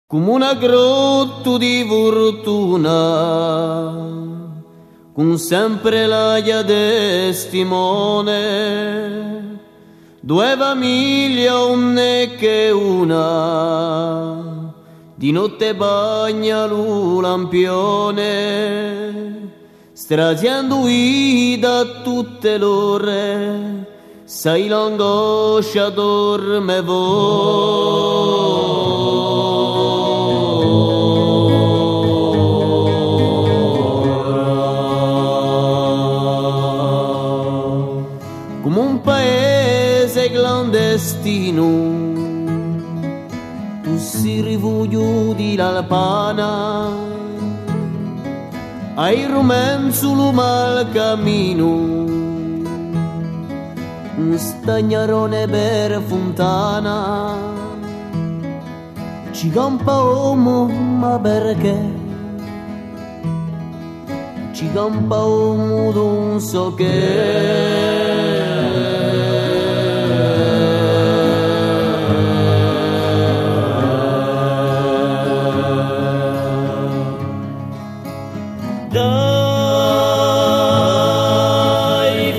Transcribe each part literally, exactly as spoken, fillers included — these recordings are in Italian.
Come una grotta di fortuna, con sempre l'aia testimone, due famiglie, una che una, di notte bagna lo lampione, straziando da tutte l'ore, sai l'angoscia dorme voi. Come un paese clandestino, tu si rifugio di l'Alpana, hai rumen sul mal cammino, un stagnarone per fontana, ci campa uomo ma perché? Ci campa uomo non so che. Dai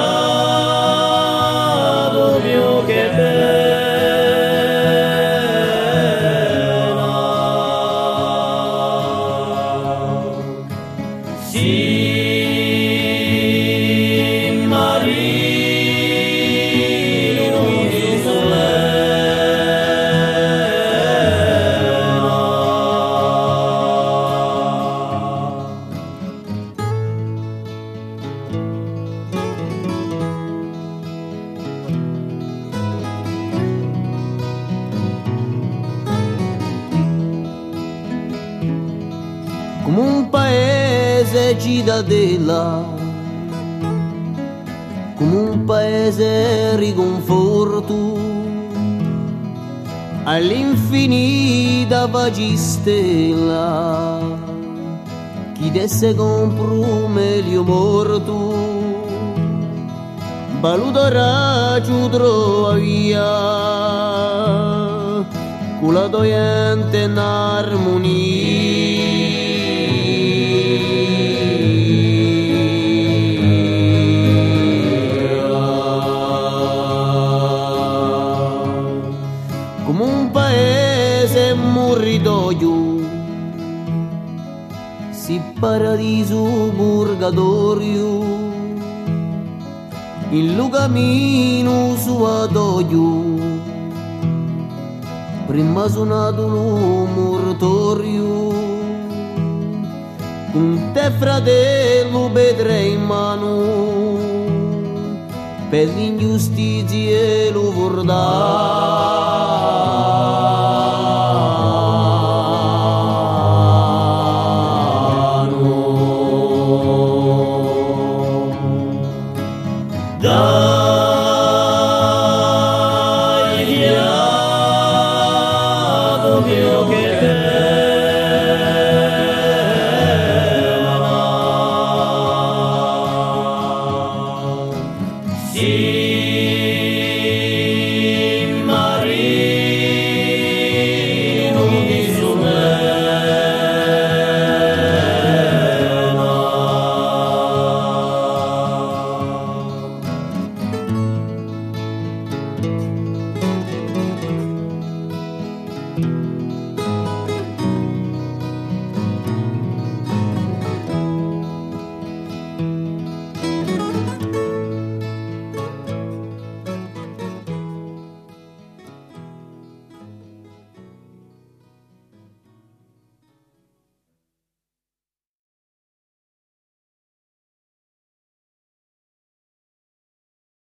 fiato mio che pena, sì marino di come un paese cittadella, come un paese riconforto, all'infinita pagistella, chi desse compro meglio morto, valuterà ci trova via, con la doente in armonia. Come un paese morridoio, si paradiso purgatorio, il lu cammino suatoio, prima suonato lo mortorio, con te fratello vedrei in mano, per l'ingiustizia e lo vorrà.